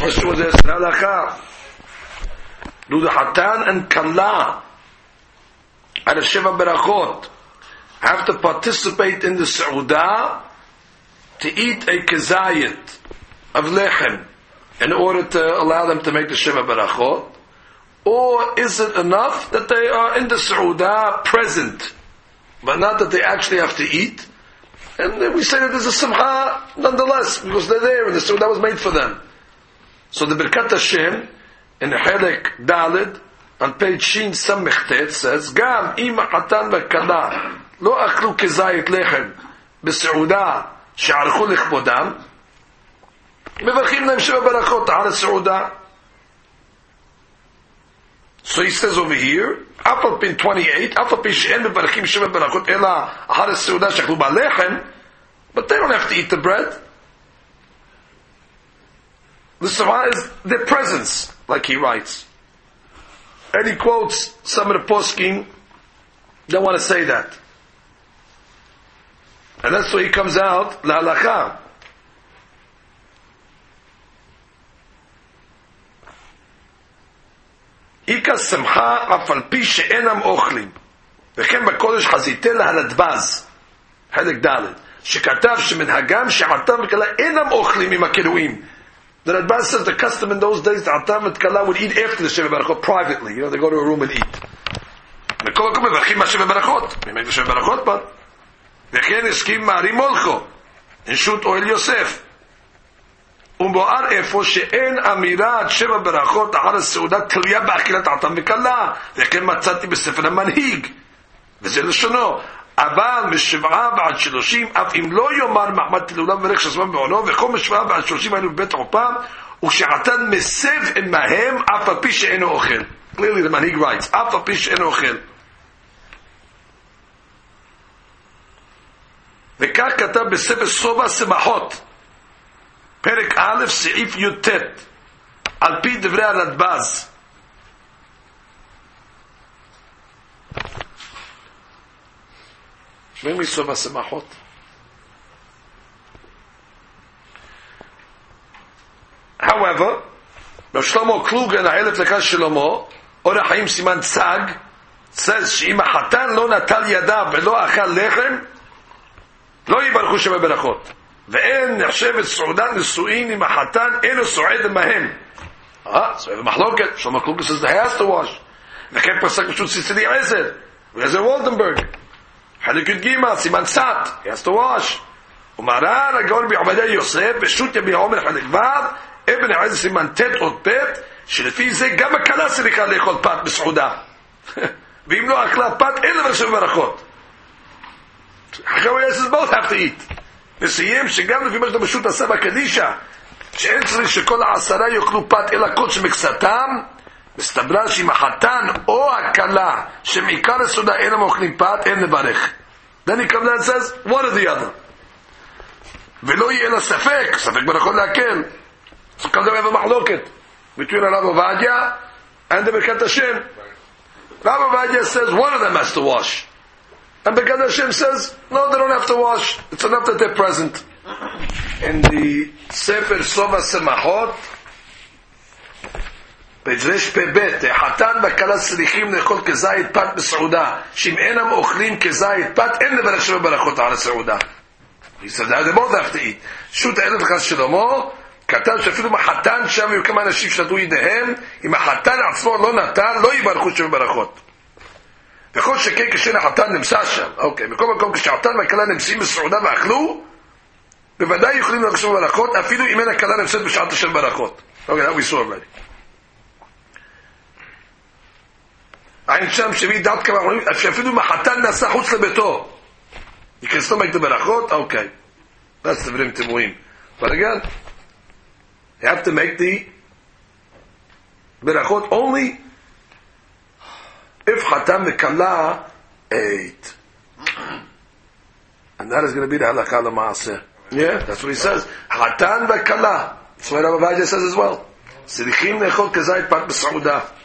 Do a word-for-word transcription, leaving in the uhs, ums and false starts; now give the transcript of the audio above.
First was this halacha. Do the Hatan and Kala at a Sheva Berachot have to participate in the Seudah to eat a kezayit of lechem in order to allow them to make the Sheva Berachot? Or is it enough that they are in the Seudah present, but not that they actually have to eat? And then we say that there's a Simcha nonetheless, because they're there and the Seudah was made for them. So the Birkat Hashem in Helek Dalid on page Shin Samechtet says, Gam ima hatan v'kala lo achlu kezayit lechem b'seudah she'archu lichbodam mevarchim lהם sheva barachot al seudah. So he says over here, Afal pin twenty-eight, Afal pin she'en mevarchim sheva barachot ela al seudah she'achlu ba'lechem, but they don't have to eat the bread. The Seudah is their presence, like he writes. And he quotes some of the poskim that want to say that. And that's why he comes out, La halacha. Ika simcha afal pi she'enam ochlim. וכן בקודש חזיתי להלדבז. חלק ד' שכתב שמנהגם שעתם וכלה אינם אוכלים עם הכנועים. The Radbaz says the custom in those days, the Atam and Kala would eat after the Sheva Barachot privately. You know, they go to a room and eat. We make the Sheva Barachot, but וכן הסכים מערי מולכו, in שו"ת אוהל יוסף. ומבואר איפה שאין אמירת שבע ברכות אחר הסעודה תלויה באכילת עתם וקלה. וכן מצאתי בספר המנהיג. וזה לשונו. אבל משבעה ועד שלושים, אף אם לא יאמר מעמד תלולה וברך שזמן בעונו, וכל משבעה ועד שלושים היינו בבית עופם, וכשעתן מסב עמהם, אף על פי שאינו אוכל. Clearly the manhig writes, אף על פי שאינו אוכל. וכך כתב בספר סובה שמחות, פרק א', סעיף י"ט, על פי דברי הרדב"ז. שומעים לי סובה שמחות? However, Shlomo Kluger in האלף לקה שלמה, אור החיים סימן צג, says שאם החתן לא נטל ידיו ולא אכל לחם, לא יברכו שבע ברכות. ואין נחשבת סעודת נישואין אם החתן אינו סועד עמהם. אה, סועד במחלוקת. שלמה קלוגר says they has to wash. וכן פסק פשוט סיסלי עזר, ועזר וולדנברג. חלק י"ג, סימן סת, he has to wash. ומרן הגאון בעובדיה יוסף, ושו"ת יביע עומר חלק ו', אבן העזר סימן ט' עוד ב', שלפי זה גם הכלה צריכה לאכול פת בסעודה. ואם לא אכלה פת, אין לברך שבע ברכות. אחרי זה both have to eat. נסיים שגם לפי מה שאתה פשוט עשה בקדישה, שאין צריך שכל העשרה יאכלו פת אלא קודש מקצתם, מסתבר שאם החתן או הכלה שמעיקר הסעודה אינם אוכלים פת, אין לברך. Then he comes and says, one or the other. ולא יהיה לה ספק, ספק בנכון להקל. So comes up with a מחלוקת between Rav Ovadia and the Birkat Hashem. Rav Ovadia says one of them has to wash. And Birkat Hashem says, no, they don't have to wash. It's enough that they're present. In the Sefer Sova Semachot, page Resh Pebet, החתן והכלה צריכים לאכול כזית פת בסעודה, שאם אינם אוכלים כזית פת, אין לברך שבע ברכות על הסעודה. He said that they both have to eat. שו"ת האלף לקה שלמה, כתב שאפילו אם החתן שם היו כמה אנשים שנטו ידיהם, אם החתן עצמו לא נתן, לא יברכו שבע ברכות. וכל שכן כשאין החתן נמצא שם, אוקיי, בכל מקום כשהחתן והכלה נמצאים בסעודה ואכלו, בוודאי יכולים לברך שבע ברכות, אפילו אם אין הכלה נמצאת בשעת השם ברכות. אוקיי, that we saw already. אין שם שמי דעת כמה אומרים, שאפילו אם החתן נסע חוץ לביתו, you can still make the ברכות, אוקיי. that's דברים תמוהים. but again, you have to make the berachot only if Hatam v'Kala ate. And that is going to be the halakha l'maaseh. Yeah, that's what he says. Hatan v'Kala. That's what Rav Ovadia says as well. Sirichim nechol kazayit pat b'saudah.